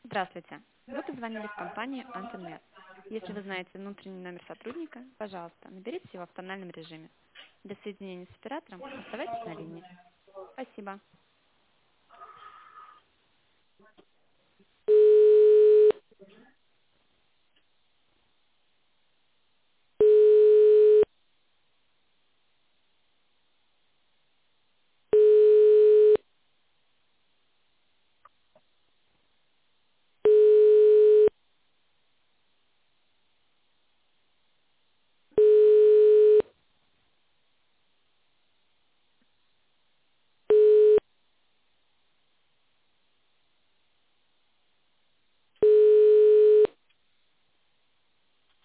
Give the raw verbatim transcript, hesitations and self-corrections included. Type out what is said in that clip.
Здравствуйте. Вы позвонили в компанию Антенмет. Если вы знаете внутренний номер сотрудника, пожалуйста, наберите его в тональном режиме. Для соединения с оператором оставайтесь на линии. Спасибо.